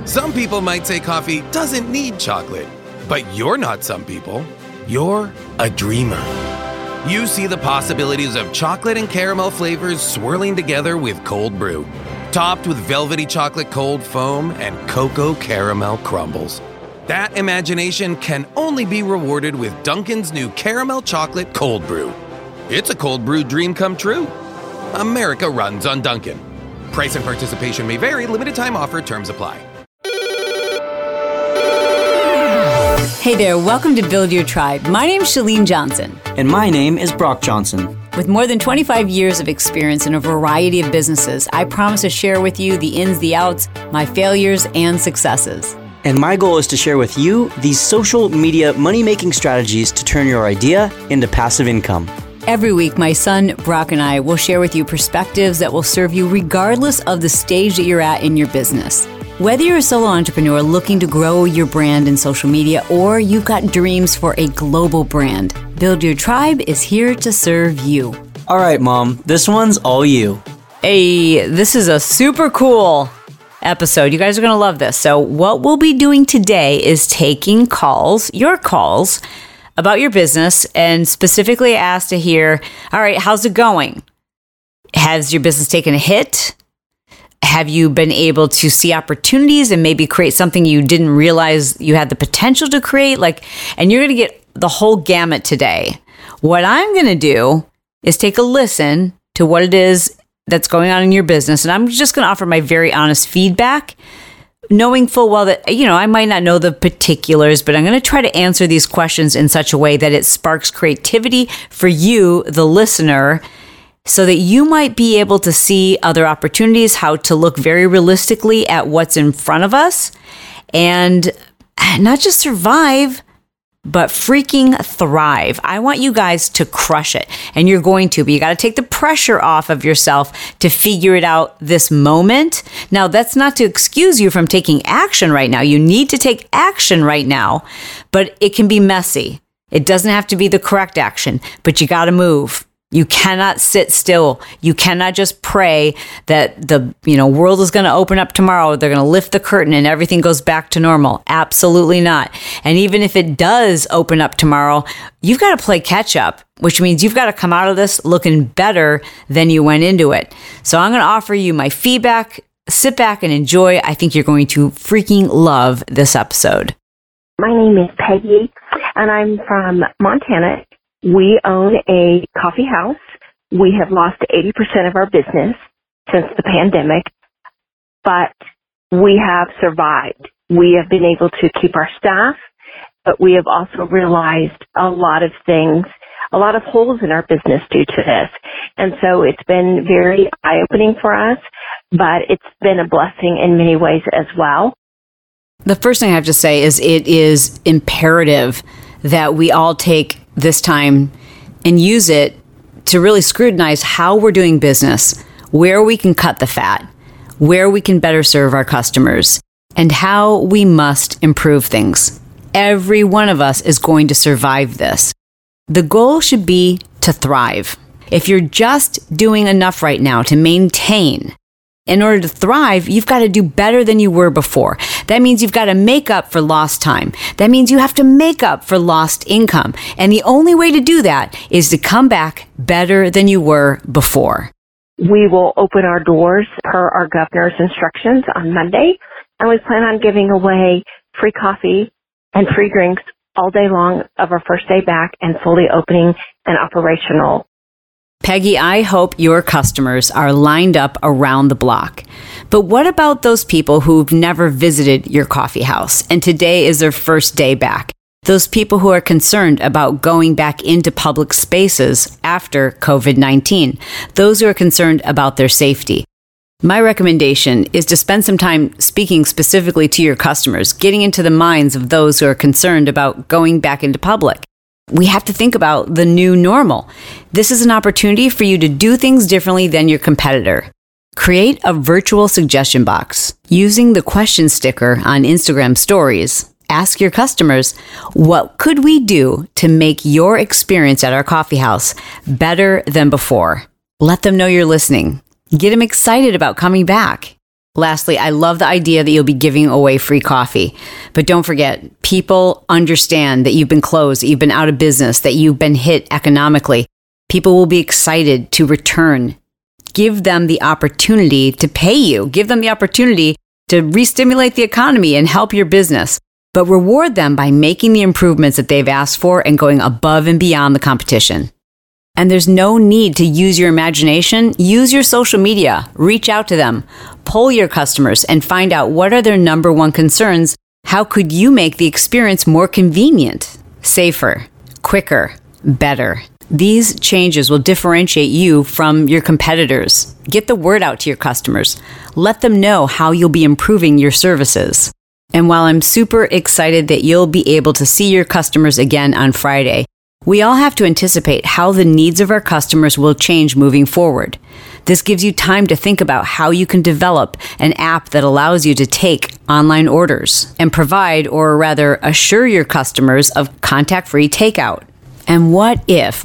Some people might say coffee doesn't need chocolate, but you're not some people. You're a dreamer. You see the possibilities of chocolate and caramel flavors swirling together with cold brew, topped with velvety chocolate cold foam and cocoa caramel crumbles. That imagination can only be rewarded with Dunkin's new caramel chocolate cold brew. It's a cold brew dream come true. America runs on Dunkin'. Price and participation may vary. Limited time offer. Terms apply. Hey there, welcome to Build Your Tribe. My name is Chalene Johnson. And my name is Brock Johnson. With more than 25 years of experience in a variety of businesses, I promise to share with you the ins, the outs, my failures, and successes. And my goal is to share with you these social media money-making strategies to turn your idea into passive income. Every week, my son, Brock, and I will share with you perspectives that will serve you regardless of the stage that you're at in your business. Whether you're a solo entrepreneur looking to grow your brand in social media or you've got dreams for a global brand, Build Your Tribe is here to serve you. All right, Mom, this one's all you. Hey, this is a super cool episode. You guys are going to love this. So what we'll be doing today is taking calls, your calls, about your business and specifically asked to hear, all right, how's it going? Has your business taken a hit? Have you been able to see opportunities and maybe create something you didn't realize you had the potential to create? And you're going to get the whole gamut today. What I'm going to do is take a listen to what it is that's going on in your business. And I'm just going to offer my very honest feedback, knowing full well that, I might not know the particulars, but I'm going to try to answer these questions in such a way that it sparks creativity for you, the listener, so that you might be able to see other opportunities, how to look very realistically at what's in front of us and not just survive, but freaking thrive. I want you guys to crush it, and you're going to, but you got to take the pressure off of yourself to figure it out this moment. Now, that's not to excuse you from taking action right now. You need to take action right now, but it can be messy. It doesn't have to be the correct action, but you got to move. You cannot sit still. You cannot just pray that the world is going to open up tomorrow. They're going to lift the curtain and everything goes back to normal. Absolutely not. And even if it does open up tomorrow, you've got to play catch up, which means you've got to come out of this looking better than you went into it. So I'm going to offer you my feedback. Sit back and enjoy. I think you're going to freaking love this episode. My name is Peggy, and I'm from Montana. We own a coffee house. We have lost 80% of our business since the pandemic, but we have survived. We have been able to keep our staff, but we have also realized a lot of things, a lot of holes in our business due to this. And so it's been very eye-opening for us, but it's been a blessing in many ways as well. The first thing I have to say is it is imperative that we all take this time and use it to really scrutinize how we're doing business, where we can cut the fat, where we can better serve our customers, and how we must improve things. Every one of us is going to survive this. The goal should be to thrive. If you're just doing enough right now to maintain, in order to thrive, you've got to do better than you were before. That means you've got to make up for lost time. That means you have to make up for lost income. And the only way to do that is to come back better than you were before. We will open our doors per our governor's instructions on Monday, and we plan on giving away free coffee and free drinks all day long of our first day back and fully opening and operational. Peggy, I hope your customers are lined up around the block. But what about those people who've never visited your coffee house and today is their first day back? Those people who are concerned about going back into public spaces after COVID-19. Those who are concerned about their safety. My recommendation is to spend some time speaking specifically to your customers, getting into the minds of those who are concerned about going back into public. We have to think about the new normal. This is an opportunity for you to do things differently than your competitor. Create a virtual suggestion box using the question sticker on Instagram stories. Ask your customers, what could we do to make your experience at our coffee house better than before? Let them know you're listening. Get them excited about coming back. Lastly, I love the idea that you'll be giving away free coffee. But don't forget, people understand that you've been closed, that you've been out of business, that you've been hit economically. People will be excited to return. Give them the opportunity to pay you. Give them the opportunity to re-stimulate the economy and help your business. But reward them by making the improvements that they've asked for and going above and beyond the competition. And there's no need to use your imagination. Use your social media. Reach out to them. Poll your customers and find out what are their number one concerns. How could you make the experience more convenient, safer, quicker, better? These changes will differentiate you from your competitors. Get the word out to your customers. Let them know how you'll be improving your services. And while I'm super excited that you'll be able to see your customers again on Friday, we all have to anticipate how the needs of our customers will change moving forward. This gives you time to think about how you can develop an app that allows you to take online orders and provide, or rather assure your customers of contact-free takeout. And what if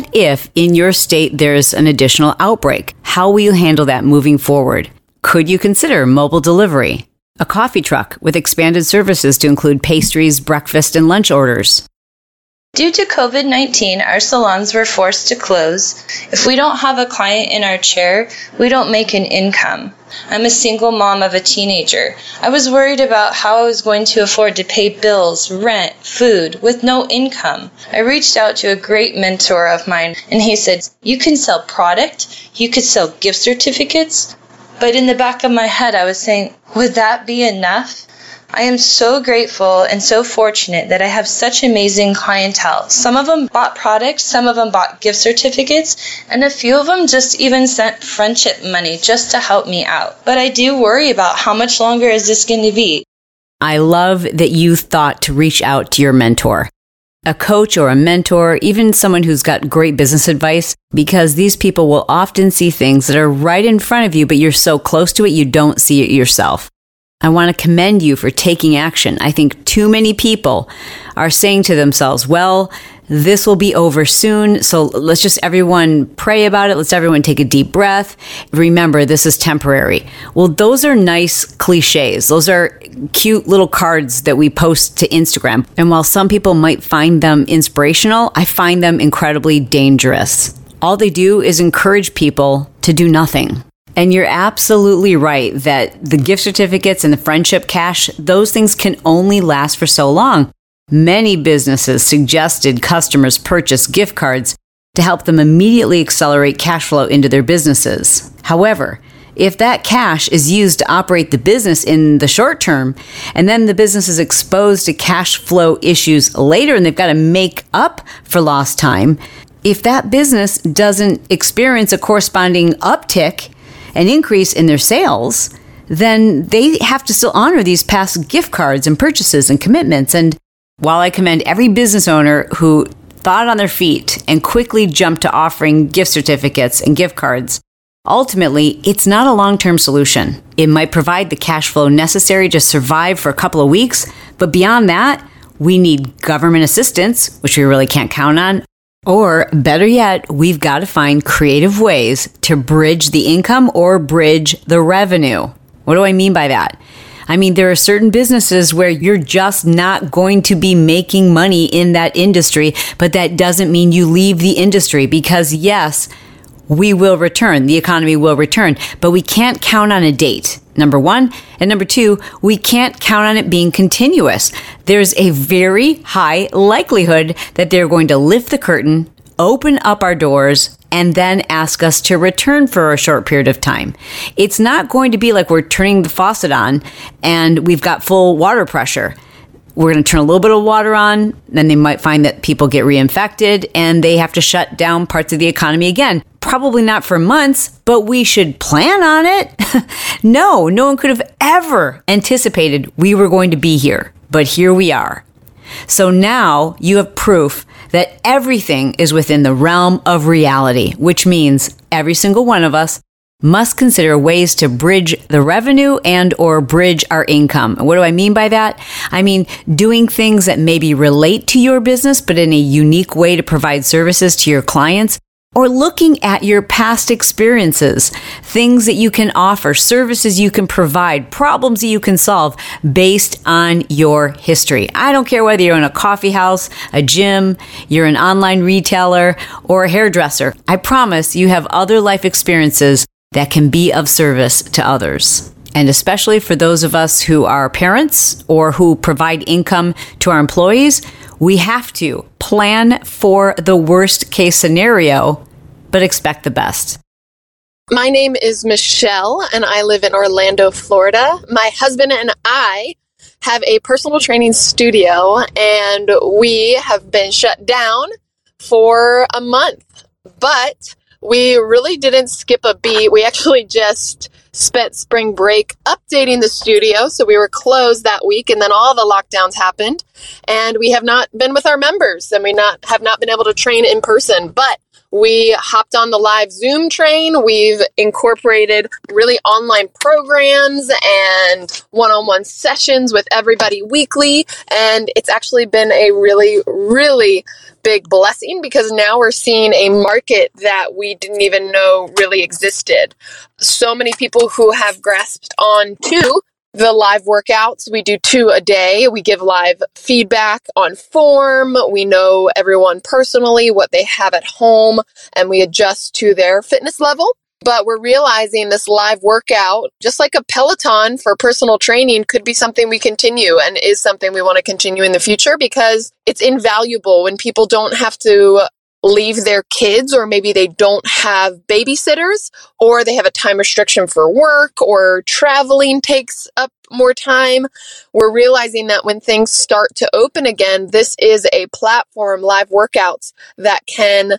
in your state there's an additional outbreak? How will you handle that moving forward? Could you consider mobile delivery? A coffee truck with expanded services to include pastries, breakfast, and lunch orders. Due to COVID-19, our salons were forced to close. If we don't have a client in our chair, we don't make an income. I'm a single mom of a teenager. I was worried about how I was going to afford to pay bills, rent, food, with no income. I reached out to a great mentor of mine, and he said, "You can sell product, you could sell gift certificates." But in the back of my head, I was saying, would that be enough? I am so grateful and so fortunate that I have such amazing clientele. Some of them bought products, some of them bought gift certificates, and a few of them just even sent friendship money just to help me out. But I do worry about how much longer is this going to be. I love that you thought to reach out to your mentor, a coach or a mentor, even someone who's got great business advice, because these people will often see things that are right in front of you, but you're so close to it, you don't see it yourself. I want to commend you for taking action. I think too many people are saying to themselves, well, this will be over soon, so let's just everyone pray about it. Let's everyone take a deep breath. Remember, this is temporary. Well, those are nice cliches. Those are cute little cards that we post to Instagram. And while some people might find them inspirational, I find them incredibly dangerous. All they do is encourage people to do nothing. And you're absolutely right that the gift certificates and the friendship cash, those things can only last for so long. Many businesses suggested customers purchase gift cards to help them immediately accelerate cash flow into their businesses. However, if that cash is used to operate the business in the short term, and then the business is exposed to cash flow issues later and they've got to make up for lost time, if that business doesn't experience a corresponding uptick, an increase in their sales, then they have to still honor these past gift cards and purchases and commitments. And while I commend every business owner who thought on their feet and quickly jumped to offering gift certificates and gift cards, ultimately, it's not a long-term solution. It might provide the cash flow necessary to survive for a couple of weeks, but beyond that, we need government assistance, which we really can't count on. Or better yet, we've got to find creative ways to bridge the income or bridge the revenue. What do I mean by that? I mean, there are certain businesses where you're just not going to be making money in that industry, but that doesn't mean you leave the industry because yes, we will return. The economy will return, but we can't count on a date. Number one. And number two, we can't count on it being continuous. There's a very high likelihood that they're going to lift the curtain, open up our doors, and then ask us to return for a short period of time. It's not going to be like we're turning the faucet on and we've got full water pressure. We're going to turn a little bit of water on, then they might find that people get reinfected and they have to shut down parts of the economy again. Probably not for months, but we should plan on it. No one could have ever anticipated we were going to be here, but here we are. So now you have proof that everything is within the realm of reality, which means every single one of us must consider ways to bridge the revenue and or bridge our income. What do I mean by that? I mean, doing things that maybe relate to your business, but in a unique way to provide services to your clients, or looking at your past experiences, things that you can offer, services you can provide, problems that you can solve based on your history. I don't care whether you're in a coffee house, a gym, you're an online retailer, or a hairdresser. I promise you have other life experiences that can be of service to others. And especially for those of us who are parents or who provide income to our employees, we have to plan for the worst case scenario, but expect the best. My name is Michelle, and I live in Orlando, Florida. My husband and I have a personal training studio, and we have been shut down for a month. But we really didn't skip a beat. We actually just spent spring break updating the studio. So we were closed that week, and then all the lockdowns happened. And we have not been with our members, and we have not been able to train in person. But we hopped on the live Zoom train. We've incorporated really online programs and one-on-one sessions with everybody weekly. And it's actually been a really, really big blessing because now we're seeing a market that we didn't even know really existed. So many people who have grasped on to the live workouts. We do 2 a day. We give live feedback on form. We know everyone personally, what they have at home, and we adjust to their fitness level. But we're realizing this live workout, just like a Peloton for personal training, could be something we continue and is something we want to continue in the future because it's invaluable when people don't have to leave their kids, or maybe they don't have babysitters, or they have a time restriction for work, or traveling takes up more time. We're realizing that when things start to open again, this is a platform, live workouts, that can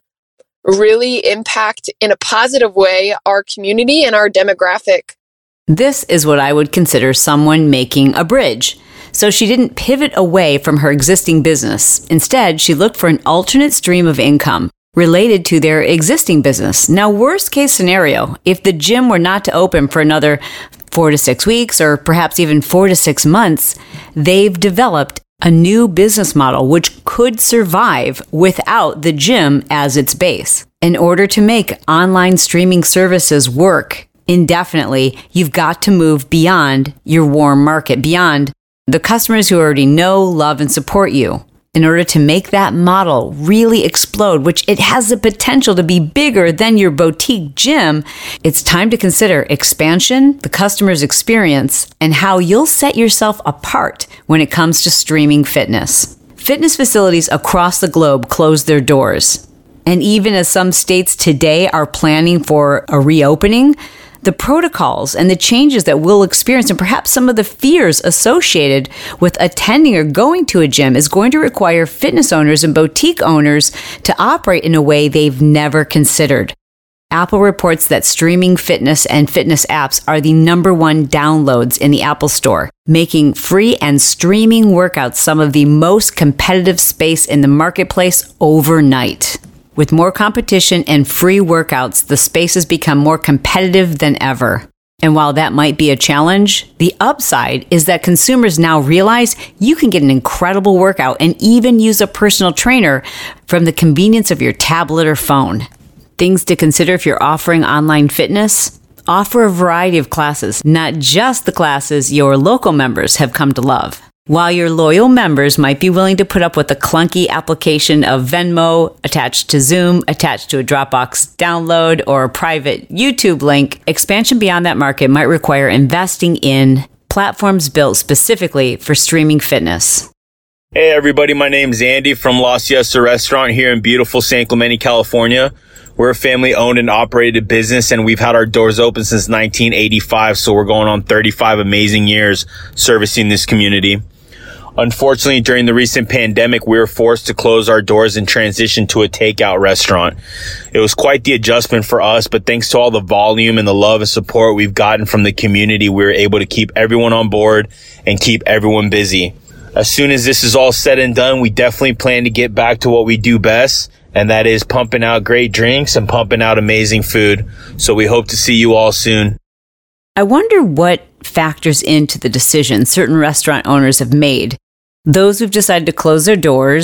really impact in a positive way our community and our demographic. This is what I would consider someone making a bridge. So she didn't pivot away from her existing business. Instead, she looked for an alternate stream of income related to their existing business. Now, worst case scenario, if the gym were not to open for another 4 to 6 weeks, or perhaps even 4 to 6 months, they've developed a new business model which could survive without the gym as its base. In order to make online streaming services work indefinitely, you've got to move beyond your warm market, beyond the customers who already know, love, and support you. In order to make that model really explode, which it has the potential to be bigger than your boutique gym, it's time to consider expansion, the customer's experience, and how you'll set yourself apart when it comes to streaming fitness. Fitness facilities across the globe closed their doors. And even as some states today are planning for a reopening, the protocols and the changes that we'll experience, and perhaps some of the fears associated with attending or going to a gym, is going to require fitness owners and boutique owners to operate in a way they've never considered. Apple reports that streaming fitness and fitness apps are the #1 downloads in the Apple Store, making free and streaming workouts some of the most competitive space in the marketplace overnight. With more competition and free workouts, the space has become more competitive than ever. And while that might be a challenge, the upside is that consumers now realize you can get an incredible workout and even use a personal trainer from the convenience of your tablet or phone. Things to consider if you're offering online fitness: offer a variety of classes, not just the classes your local members have come to love. While your loyal members might be willing to put up with a clunky application of Venmo attached to Zoom, attached to a Dropbox download, or a private YouTube link, expansion beyond that market might require investing in platforms built specifically for streaming fitness. Hey everybody, my name is Andy from La Siesta Restaurant here in beautiful San Clemente, California. We're a family-owned and operated business, and we've had our doors open since 1985, so we're going on 35 amazing years servicing this community. Unfortunately, during the recent pandemic, we were forced to close our doors and transition to a takeout restaurant. It was quite the adjustment for us, but thanks to all the volume and the love and support we've gotten from the community, we were able to keep everyone on board and keep everyone busy. As soon as this is all said and done, we definitely plan to get back to what we do best, and that is pumping out great drinks and pumping out amazing food. So we hope to see you all soon. I wonder what factors into the decision certain restaurant owners have made. Those who've decided to close their doors,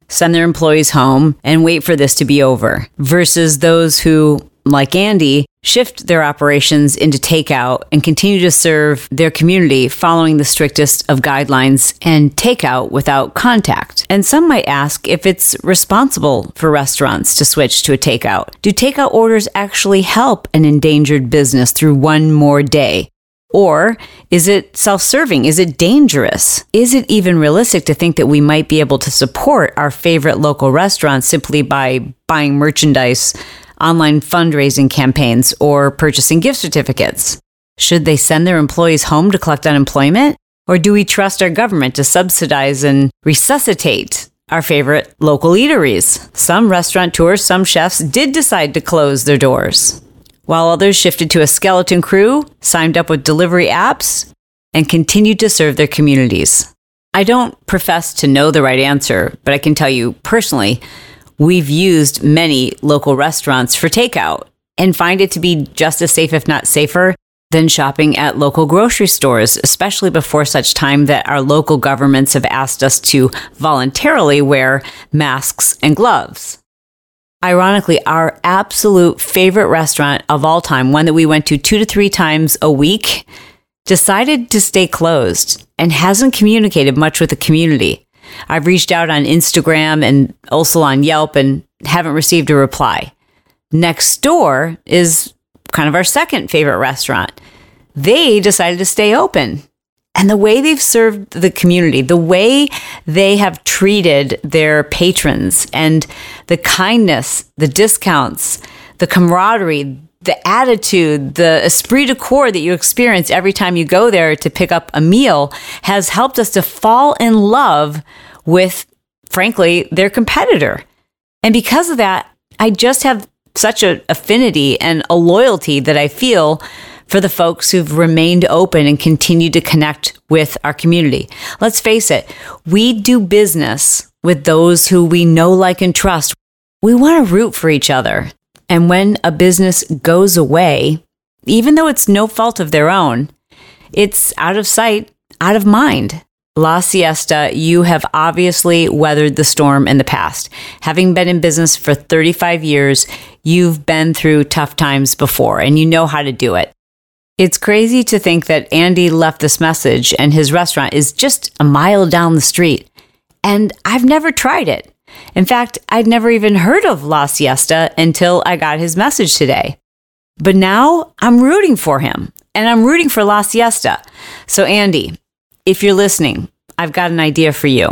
send their employees home, and wait for this to be over, versus those who, like Andy, shift their operations into takeout and continue to serve their community following the strictest of guidelines and takeout without contact. And some might ask if it's responsible for restaurants to switch to a takeout. Do takeout orders actually help an endangered business through one more day? Or is it self-serving? Is it dangerous? Is it even realistic to think that we might be able to support our favorite local restaurants simply by buying merchandise, online fundraising campaigns, or purchasing gift certificates? Should they send their employees home to collect unemployment? Or do we trust our government to subsidize and resuscitate our favorite local eateries? Some restaurateurs, some chefs did decide to close their doors, while others shifted to a skeleton crew, signed up with delivery apps, and continued to serve their communities. I don't profess to know the right answer, but I can tell you personally, we've used many local restaurants for takeout and find it to be just as safe, if not safer, than shopping at local grocery stores, especially before such time that our local governments have asked us to voluntarily wear masks and gloves. Ironically, our absolute favorite restaurant of all time, one that we went to 2 to 3 times a week, decided to stay closed and hasn't communicated much with the community. I've reached out on Instagram and also on Yelp and haven't received a reply. Next door is kind of our second favorite restaurant. They decided to stay open. And the way they've served the community, the way they have treated their patrons, and the kindness, the discounts, the camaraderie, the attitude, the esprit de corps that you experience every time you go there to pick up a meal has helped us to fall in love with, frankly, their competitor. And because of that, I just have such an affinity and a loyalty that I feel for the folks who've remained open and continued to connect with our community. Let's face it, we do business with those who we know, like, and trust. We want to root for each other. And when a business goes away, even though it's no fault of their own, it's out of sight, out of mind. La Siesta, you have obviously weathered the storm in the past. Having been in business for 35 years, you've been through tough times before, and you know how to do it. It's crazy to think that Andy left this message and his restaurant is just a mile down the street. And I've never tried it. In fact, I'd never even heard of La Siesta until I got his message today. But now I'm rooting for him, and I'm rooting for La Siesta. So Andy, if you're listening, I've got an idea for you.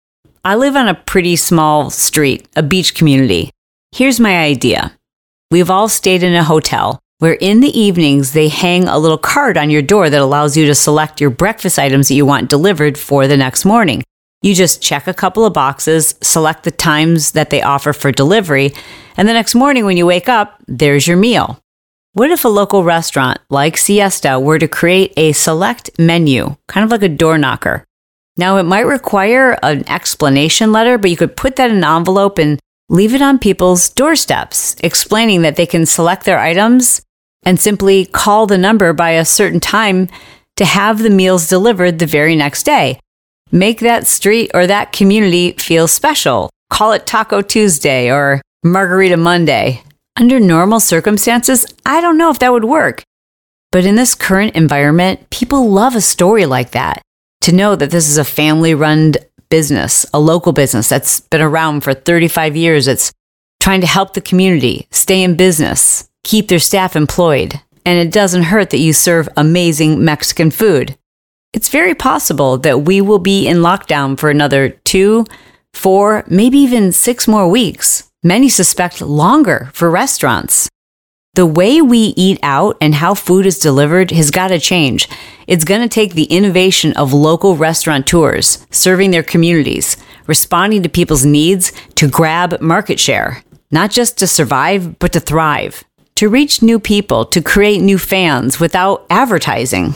I live on a pretty small street, a beach community. Here's my idea. We've all stayed in a hotel where in the evenings they hang a little card on your door that allows you to select your breakfast items that you want delivered for the next morning. You just check a couple of boxes, select the times that they offer for delivery, and the next morning when you wake up, there's your meal. What if a local restaurant like Siesta were to create a select menu, kind of like a door knocker? Now, it might require an explanation letter, but you could put that in an envelope and leave it on people's doorsteps, explaining that they can select their items and simply call the number by a certain time to have the meals delivered the very next day. Make that street or that community feel special. Call it Taco Tuesday or Margarita Monday. Under normal circumstances, I don't know if that would work. But in this current environment, people love a story like that. To know that this is a family-run business, a local business that's been around for 35 years, it's trying to help the community stay in business, keep their staff employed, and it doesn't hurt that you serve amazing Mexican food. It's very possible that we will be in lockdown for another 2, 4, maybe even 6 more weeks. Many suspect longer for restaurants. The way we eat out and how food is delivered has got to change. It's going to take the innovation of local restaurateurs serving their communities, responding to people's needs to grab market share, not just to survive, but to thrive, to reach new people, to create new fans without advertising.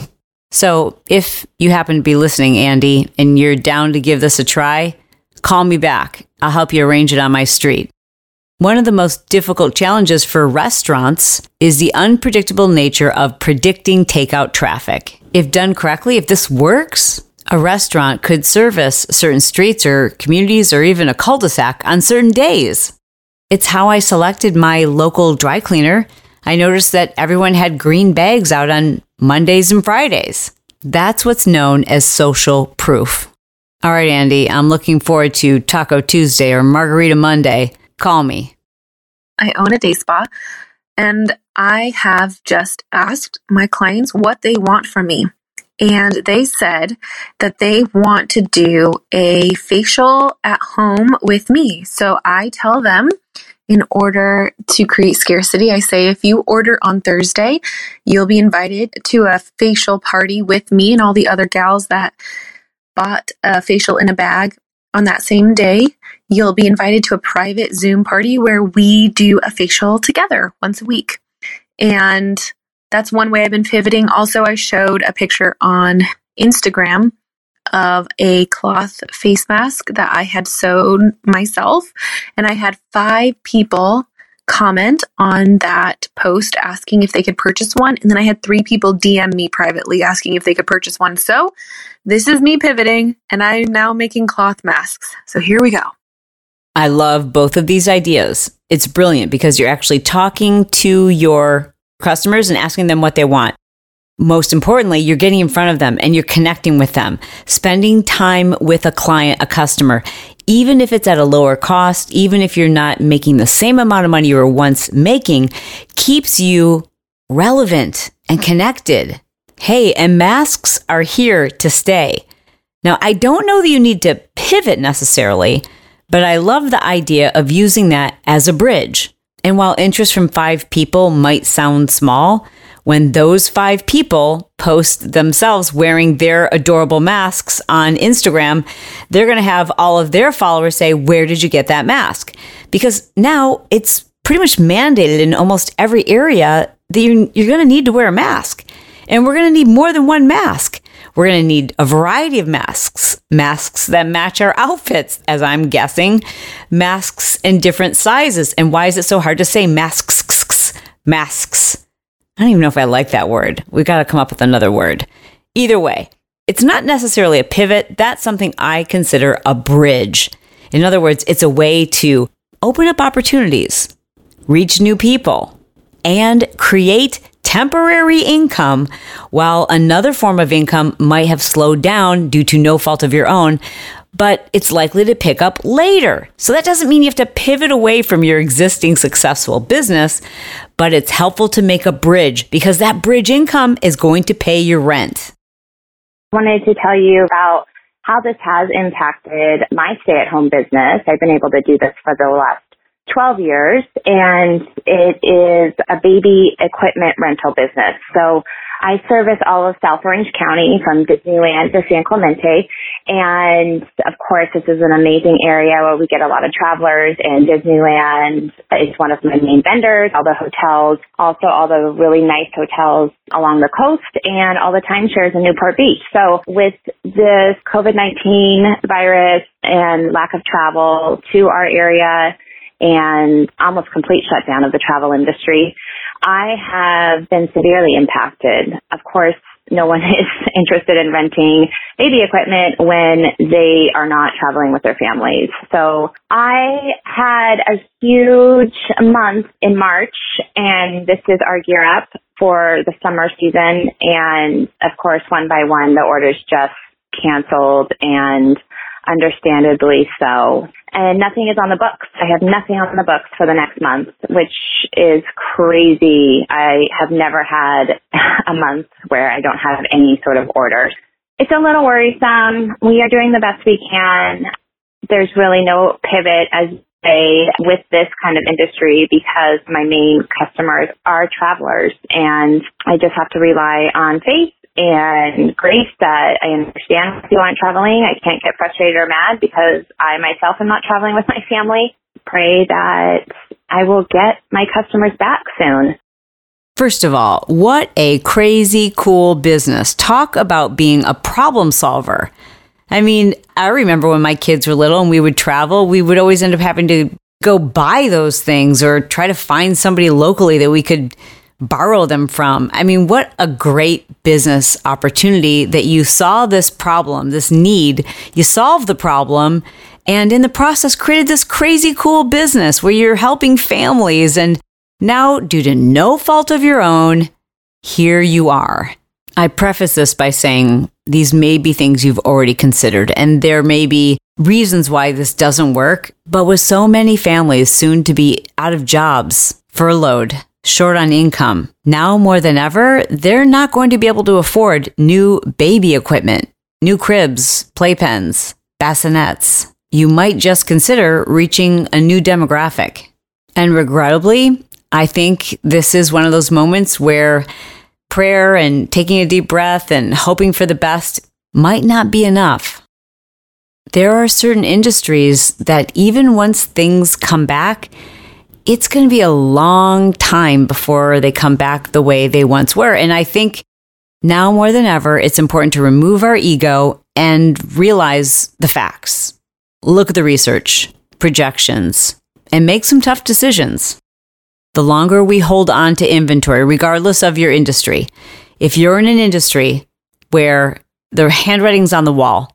So if you happen to be listening, Andy, and you're down to give this a try, call me back. I'll help you arrange it on my street. One of the most difficult challenges for restaurants is the unpredictable nature of predicting takeout traffic. If done correctly, if this works, A restaurant could service certain streets or communities or even a cul-de-sac on certain days. It's how I selected my local dry cleaner. I noticed that everyone had green bags out on Mondays and Fridays. That's what's known as social proof. All right, Andy, I'm looking forward to Taco Tuesday or Margarita Monday. Call me. I own a day spa, and I have just asked my clients what they want from me. And they said that they want to do a facial at home with me. So I tell them, in order to create scarcity, I say, if you order on Thursday, you'll be invited to a facial party with me and all the other gals that bought a facial in a bag on that same day. You'll be invited to a private Zoom party where we do a facial together once a week. And that's one way I've been pivoting. Also, I showed a picture on Instagram of a cloth face mask that I had sewed myself. And I had 5 people comment on that post asking if they could purchase one. And then I had 3 people DM me privately asking if they could purchase one. So this is me pivoting, and I'm now making cloth masks. So here we go. I love both of these ideas. It's brilliant because you're actually talking to your customers and asking them what they want. Most importantly, you're getting in front of them and you're connecting with them, spending time with a client, a customer, even if it's at a lower cost, even if you're not making the same amount of money you were once making, keeps you relevant and connected. Hey, and masks are here to stay. Now, I don't know that you need to pivot necessarily, but I love the idea of using that as a bridge. And while interest from 5 people might sound small, when those 5 people post themselves wearing their adorable masks on Instagram, they're going to have all of their followers say, where did you get that mask? Because now it's pretty much mandated in almost every area that you're going to need to wear a mask. And we're going to need more than one mask. We're going to need a variety of masks that match our outfits, as I'm guessing, masks in different sizes. And why is it so hard to say masks? I don't even know if I like that word. We got to come up with another word. Either way, it's not necessarily a pivot. That's something I consider a bridge. In other words, it's a way to open up opportunities, reach new people, and create temporary income while another form of income might have slowed down due to no fault of your own, but it's likely to pick up later. So that doesn't mean you have to pivot away from your existing successful business, but it's helpful to make a bridge because that bridge income is going to pay your rent. I wanted to tell you about how this has impacted my stay-at-home business. I've been able to do this for the last 12 years, and it is a baby equipment rental business. So I service all of South Orange County from Disneyland to San Clemente. And of course, this is an amazing area where we get a lot of travelers, and Disneyland is one of my main vendors, all the hotels, also all the really nice hotels along the coast, and all the timeshares in Newport Beach. So with this COVID-19 virus and lack of travel to our area and almost complete shutdown of the travel industry, I have been severely impacted. Of course, no one is interested in renting baby equipment when they are not traveling with their families. So I had a huge month in March, and this is our gear up for the summer season. And of course, one by one, the orders just canceled, and understandably so. And nothing is on the books. I have nothing on the books for the next month, which is crazy. I have never had a month where I don't have any sort of orders. It's a little worrisome. We are doing the best we can. There's really no pivot as with this kind of industry because my main customers are travelers, and I just have to rely on faith and grace that I understand if you aren't traveling. I can't get frustrated or mad because I myself am not traveling with my family. Pray that I will get my customers back soon. First of all, what a crazy cool business. Talk about being a problem solver. I mean, I remember when my kids were little and we would travel, we would always end up having to go buy those things or try to find somebody locally that we could borrow them from. I mean, what a great business opportunity that you saw this problem, this need, you solved the problem, and in the process created this crazy cool business where you're helping families. And now, due to no fault of your own, here you are. I preface this by saying these may be things you've already considered, and there may be reasons why this doesn't work. But with so many families soon to be out of jobs, furloughed, short on income, now more than ever, they're not going to be able to afford new baby equipment, new cribs, playpens, bassinets. You might just consider reaching a new demographic. And regrettably, I think this is one of those moments where prayer and taking a deep breath and hoping for the best might not be enough. There are certain industries that even once things come back, it's going to be a long time before they come back the way they once were. And I think now more than ever, it's important to remove our ego and realize the facts. Look at the research, projections, and make some tough decisions. The longer we hold on to inventory, regardless of your industry, if you're in an industry where the handwriting's on the wall,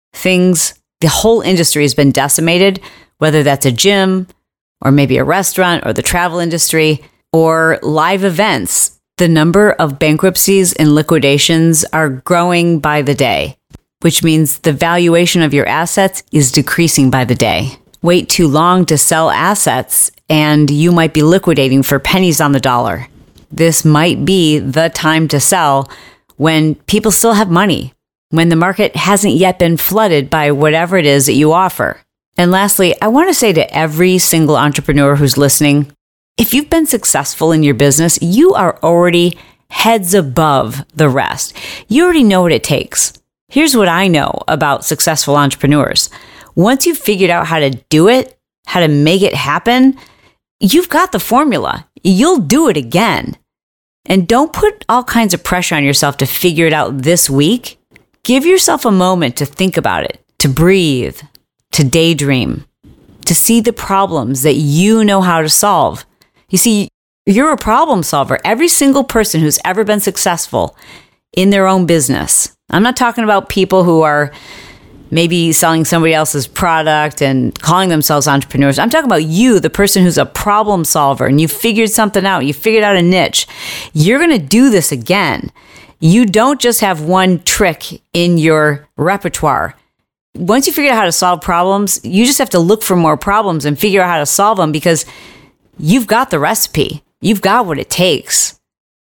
the whole industry has been decimated, whether that's a gym or maybe a restaurant or the travel industry or live events, the number of bankruptcies and liquidations are growing by the day, which means the valuation of your assets is decreasing by the day. Wait too long to sell assets and you might be liquidating for pennies on the dollar. This might be the time to sell when people still have money, when the market hasn't yet been flooded by whatever it is that you offer. And lastly, I want to say to every single entrepreneur who's listening, if you've been successful in your business, you are already heads above the rest. You already know what it takes. Here's what I know about successful entrepreneurs. Once you've figured out how to do it, how to make it happen, you've got the formula. You'll do it again. And don't put all kinds of pressure on yourself to figure it out this week. Give yourself a moment to think about it, to breathe, to daydream, to see the problems that you know how to solve. You see, you're a problem solver. Every single person who's ever been successful in their own business. I'm not talking about people who are maybe selling somebody else's product and calling themselves entrepreneurs. I'm talking about you, the person who's a problem solver, and you figured something out. You figured out a niche. You're going to do this again. You don't just have one trick in your repertoire. Once you figure out how to solve problems, you just have to look for more problems and figure out how to solve them because you've got the recipe. You've got what it takes.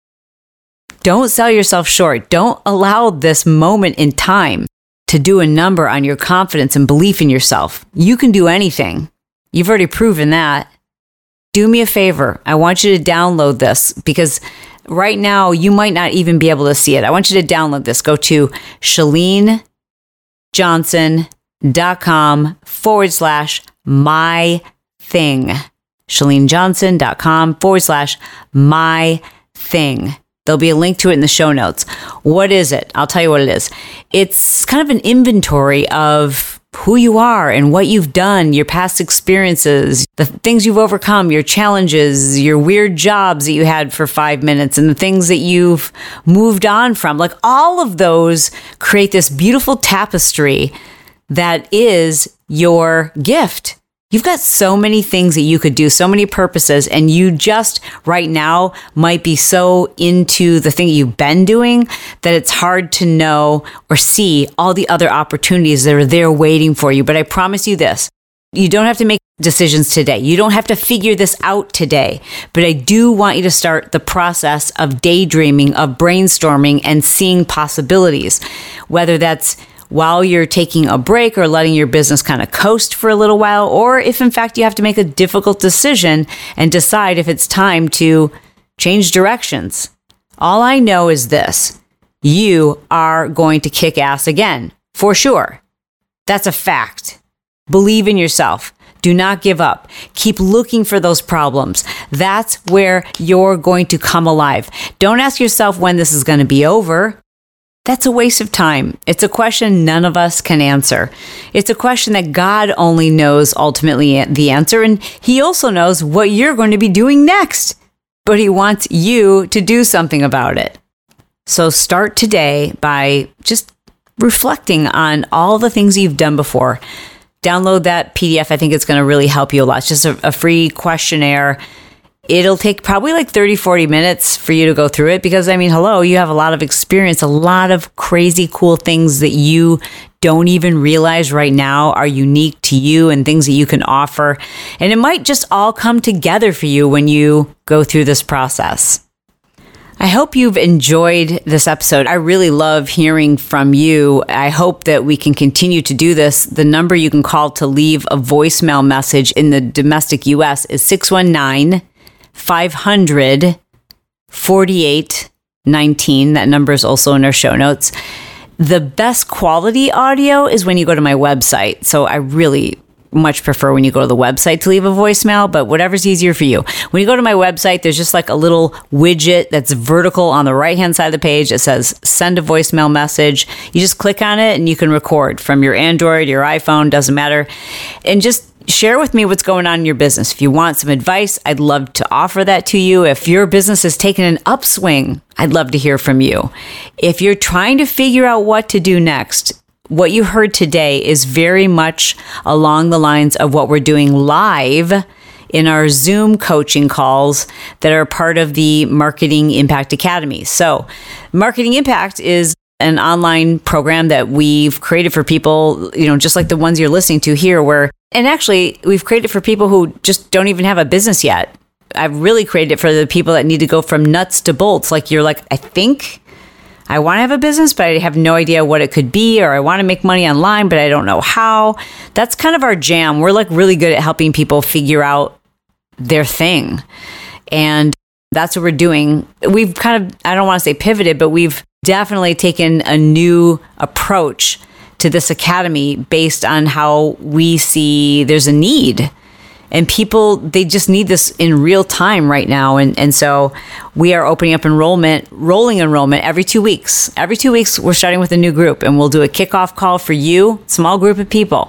Don't sell yourself short. Don't allow this moment in time to do a number on your confidence and belief in yourself. You can do anything. You've already proven that. Do me a favor. I want you to download this because right now you might not even be able to see it. I want you to download this. Go to ChaleneJohnson.com/mything. ChaleneJohnson.com/mything. There'll be a link to it in the show notes. What is it? I'll tell you what it is. It's kind of an inventory of who you are and what you've done, your past experiences, the things you've overcome, your challenges, your weird jobs that you had for 5 minutes, and the things that you've moved on from. Like all of those create this beautiful tapestry that is your gift. You've got so many things that you could do, so many purposes, and you just right now might be so into the thing you've been doing that it's hard to know or see all the other opportunities that are there waiting for you. But I promise you this, you don't have to make decisions today. You don't have to figure this out today. But I do want you to start the process of daydreaming, of brainstorming, and seeing possibilities, whether that's while you're taking a break or letting your business kind of coast for a little while, or if in fact you have to make a difficult decision and decide if it's time to change directions. All I know is this: you are going to kick ass again, for sure. That's a fact. Believe in yourself. Do not give up. Keep looking for those problems. That's where you're going to come alive. Don't ask yourself when this is going to be over. That's a waste of time. It's a question none of us can answer. It's a question that God only knows ultimately the answer, and He also knows what you're going to be doing next. but he wants you to do something about it. So start today by just reflecting on all the things you've done before. Download that PDF. I think it's going to really help you a lot. It's just a free questionnaire. It'll take probably like 30, 40 minutes for you to go through it because, I mean, hello, you have a lot of experience, a lot of crazy cool things that you don't even realize right now are unique to you and things that you can offer. And it might just all come together for you when you go through this process. I hope you've enjoyed this episode. I really love hearing from you. I hope that we can continue to do this. The number you can call to leave a voicemail message in the domestic US is 619-500-4819. That number is also in our show notes. The best quality audio is when you go to my website. So I really much prefer when you go to the website to leave a voicemail, but whatever's easier for you. When you go to my website, there's just like a little widget that's vertical on the right-hand side of the page. It says send a voicemail message. You just click on it and you can record from your Android, your iPhone, doesn't matter. And just share with me what's going on in your business. If you want some advice, I'd love to offer that to you. If your business has taken an upswing, I'd love to hear from you. If you're trying to figure out what to do next, what you heard today is very much along the lines of what we're doing live in our Zoom coaching calls that are part of the Marketing Impact Academy. So Marketing Impact is an online program that we've created for people, just like the ones you're listening to here, and actually we've created for people who just don't even have a business yet. I've really created it for the people that need to go from nuts to bolts. Like you're like, I think I want to have a business, but I have no idea what it could be, or I want to make money online, but I don't know how. That's kind of our jam. We're like really good at helping people figure out their thing. And that's what we're doing. We've kind of, I don't want to say pivoted, but we've definitely taken a new approach to this academy based on how we see there's a need. And people, they just need this in real time right now. And so we are opening up rolling enrollment every 2 weeks. Every 2 weeks, we're starting with a new group, and we'll do a kickoff call for you, small group of people.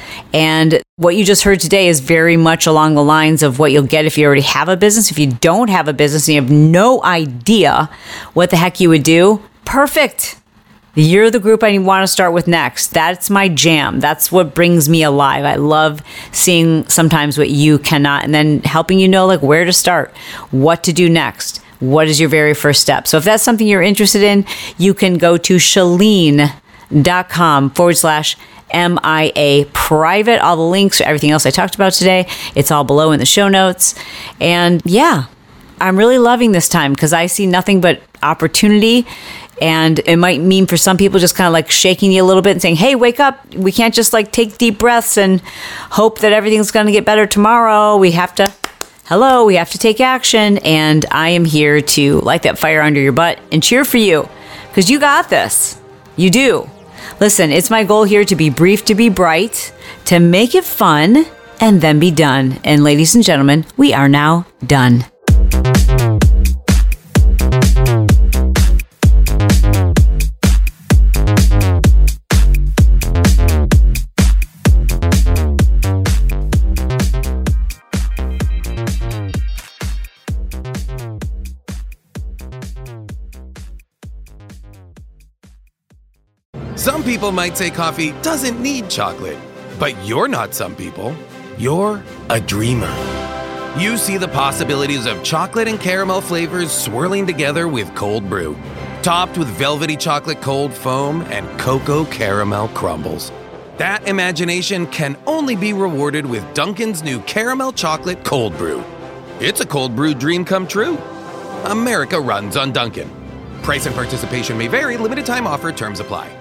And what you just heard today is very much along the lines of what you'll get if you already have a business. If you don't have a business and you have no idea what the heck you would do, perfect. You're the group I want to start with next. That's my jam. That's what brings me alive. I love seeing sometimes what you cannot, and then helping you know like where to start, what to do next. What is your very first step? So if that's something you're interested in, you can go to Chalene.com/MIA private. All the links, everything else I talked about today, it's all below in the show notes. And yeah, I'm really loving this time because I see nothing but opportunity. And it might mean for some people just kind of like shaking you a little bit and saying, hey, wake up. We can't just like take deep breaths and hope that everything's going to get better tomorrow. We have to take action. And I am here to light that fire under your butt and cheer for you because you got this. You do. Listen, it's my goal here to be brief, to be bright, to make it fun, and then be done. And ladies and gentlemen, we are now done. Some people might say coffee doesn't need chocolate, but you're not some people. You're a dreamer. You see the possibilities of chocolate and caramel flavors swirling together with cold brew, topped with velvety chocolate cold foam and cocoa caramel crumbles. That imagination can only be rewarded with Dunkin's new caramel chocolate cold brew. It's a cold brew dream come true. America runs on Dunkin'. Price and participation may vary. Limited time offer. Terms apply.